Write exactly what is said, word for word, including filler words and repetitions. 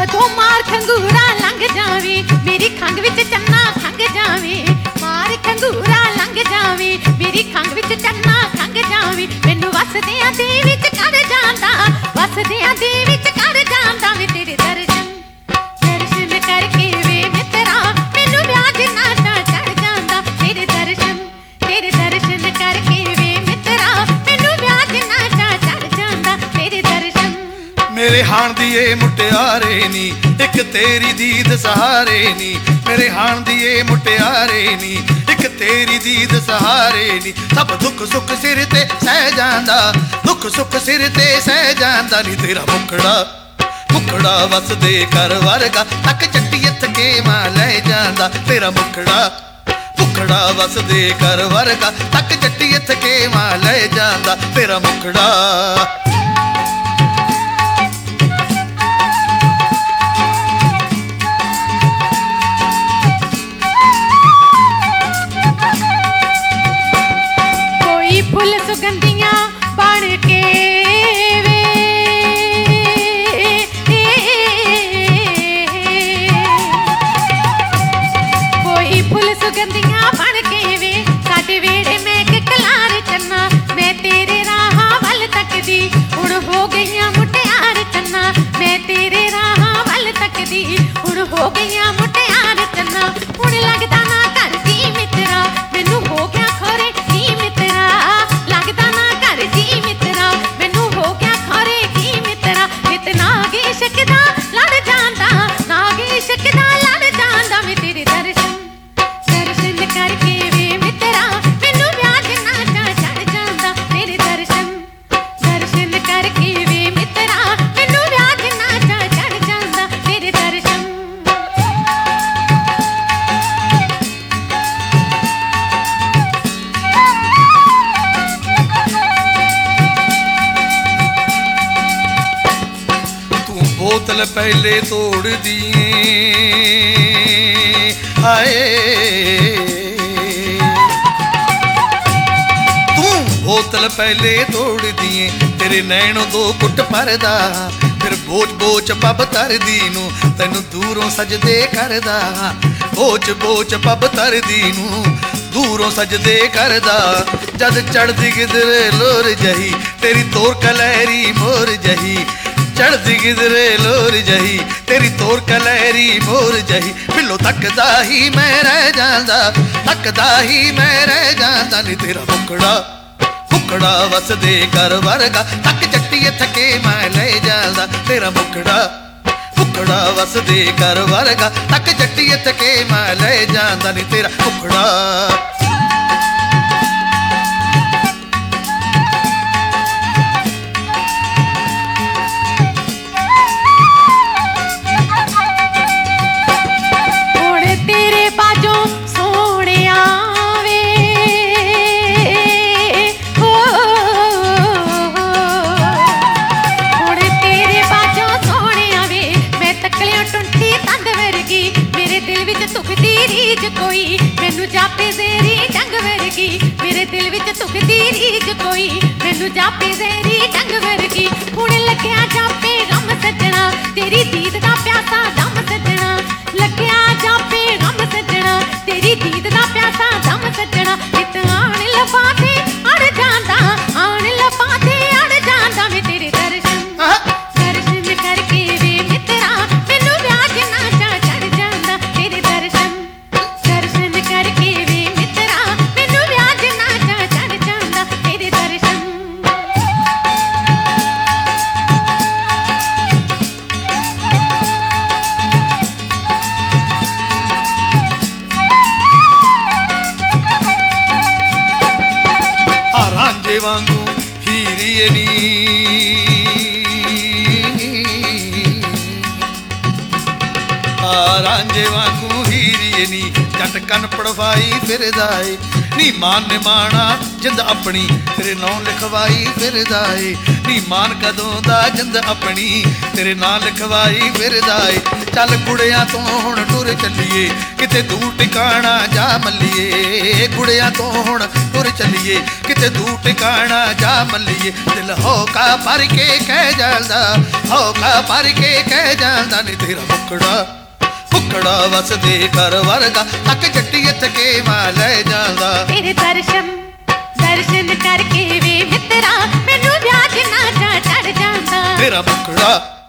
जदों मार खंगूरा लंघ जावे मेरी खंघ विच चन्ना खंघ जावे मार खंगूरा लंघ जावे मेरी खंघ विच चन्ना खंघ जावे मैनू वसदियां दे विच कर जांदा वसदियां दे विच कर जांदा वे तेरे दर्शन दर्शन करके वे मित्रा मैनू ब्याज नाटा चढ़ जांदा तेरे दर्शन तेरे दर्शन करके वे मित्रा मैनू ब्याज नाटा चढ़ जांदा तेरे दर्शन मेरे हाण दी ए मुटियारे नी एक तेरी दीद सहारे नी मेरे हाण दी ए मुटियारे नी एक तेरी दीद सहारे नी सब दुख सुख सिर ते सह जांदा दुख सुख सिर ते सह जांदा नी तेरा मुखड़ा मुखड़ा वस दे कर वर्गा तक चट्टी थके मां ले जांदा तेरा मुखड़ा मुखड़ा वस दे कर वर्गा तक चट्टी थके मां ले जांदा तेरा मुखड़ा फुल सुगंधियां बन के वे कोई फुल सुगंधियां बन के वे साडे वेड़े मैं कलार चन्ना मैं तेरे राह वल तकदी हुण हो गईयां मुटियार चन्ना मैं तेरे राह वल तकदी हुण हो गईयां मुटियार चन्ना हुण लगदा ना घर दी मित्रा मैनू हो गया खोरे दी मित्रा लगदा ना घर दी मित्रा मैनू हो गया खोरे दी मित्रा नित नागी शकदा लड़ जांदा नागी शकदा लड़ जांदा वे तेरे दर्शन दर्शन करके वे मित्रा मैनू ब्याज नाटा चढ़ जांदा तेरे दर्शन दर्शन करके वे मित्रा मैनू ब्याज नाटा चढ़ जांदा तेरे दर्शन बोतल पहले तोड़ दिए हाय तू बोतल पहले तोड़ दिए तेरे नैनों दो कुट भरदा फिर बोझ बोझ पब तर दी नू तैनू दूरों सजदे करदा बोझ बोझ पब तर दी नू दूरों सजदे करदा जद चढ़दी किधरे लोर जही तेरी तोर कलहरी मोर जही चढ़दी किधरे लोर जही तेरी तोर कलहरी मोर जही बिलो तकदा ही मैं रह जांदा तकदा ही मैं रह जांदा नी तेरा मुखड़ा मुखड़ा वस दे कर वर्गा तक चट्टी थके मैं ले जांदा तेरा मुखड़ा मुखड़ा वस दे कर वर्गा तक चट्टी थके मैं ले जांदा नी तेरा मुखड़ा कोई मैनू जापे जेरी डंग वर्गी मेरे दिल विच तुखदी रीज कोई मैनू जापे जेरी डंग वर्गी हुण लग्या जापे गम सजना तेरी दीद दा प्यासा दम सजना लग्या जापे गम सजना तेरी दीद दा प्यासा दम सजना नित आण लफाते अड़ जांदा आण लफाते अड़ जांदा वे तेरे दर्शन दर्शन करके वे मित्रा मैनू ब्याज नाटा चढ़ जांदा तेरे दर्शन दर्शन करके वे मित्रा मैनू ब्याज नाटा चढ़ जांदा तेरे दर्शन रांझे वांगू हीरिए नी रांझे वांगू हीरिए नी जट कन पड़वाई फिरदा ए ਨੀ ਮਾਨ ਨੇ ਮਾਣਾ ਜਿੰਦ ਆਪਣੀ ਤੇਰੇ ਨਾਂ ਲਿਖਵਾਈ ਫਿਰਦਾ ਏ ਨੀ ਮਾਨ ਕਦੋਂ ਦਾ ਜਿੰਦ ਆਪਣੀ ਤੇਰੇ ਨਾਂ ਲਿਖਵਾਈ ਫਿਰਦਾ ਏ ਚੱਲ ਕੁੜਿਆਂ ਤੋਂ ਹੁਣ ਟੁਰ ਚੱਲੀਏ ਕਿਤੇ ਦੂਰ ਟਿਕਾਣਾ ਜਾ ਮੱਲੀਏ ਕੁੜਿਆਂ ਤੋਂ ਹੁਣ ਟੁਰ ਚੱਲੀਏ ਕਿਤੇ ਦੂਰ ਟਿਕਾਣਾ ਜਾ ਮੱਲੀਏ ਦਿਲ ਹੌਕਾ ਭਰ ਕੇ ਕਹਿ ਜਾਂਦਾ ਹੌਕਾ ਭਰ ਕੇ ਕਹਿ ਜਾਂਦਾ ਨੀ ਤੇਰਾ ਮੁਕੜਾ ਮੁਕੜਾ ਵਸਦੇ ਘਰ ਵਰਗਾ ਤੱਕ ਜੱਟੀਏ ਥਕੇ ਮਾ ਲੈ ਜਾਂਦਾ ਤੇਰੇ ਦਰਸ਼ਨ ਦਰਸ਼ਨ ਕਰਕੇ ਵੇ ਮਿੱਤਰਾ ਮੈਨੂੰ ਵਿਆਹ ਨਾ ਚੜ ਜਾਂਦਾ ਤੇਰਾ ਮੁਕੜਾ